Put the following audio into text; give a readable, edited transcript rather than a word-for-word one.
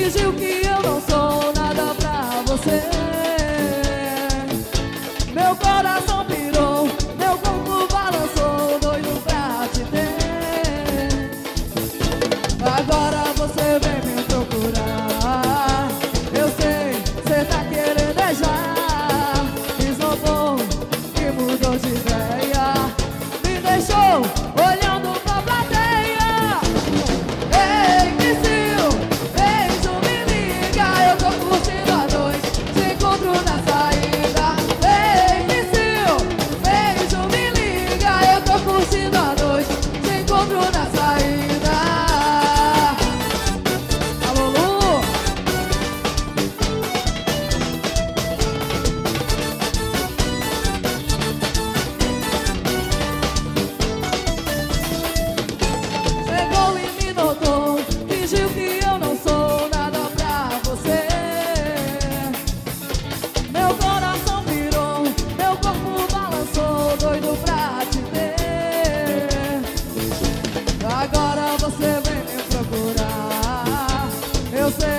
fingiu que eu não sou nada pra você. Meu coração pirou, meu corpo balançou, doido pra te ter. Agora você vem me procurar. Eu sei, cê tá querendo beijar. Esnobou e mudou de ideia, me deixou olhando pra plateia. Ei, Missil, beijo, me liga. Eu tô curtindo a noite, te encontro na saída. Ei, Missil, beijo, me liga. Eu tô curtindo a noite, te encontro na saída. Alô, Lu. Chegou e me notou, fingiu que eu não sou nada pra você. Meu coração virou, meu corpo balançou, doido pra te ter. Agora você vem me procurar. Eu sei,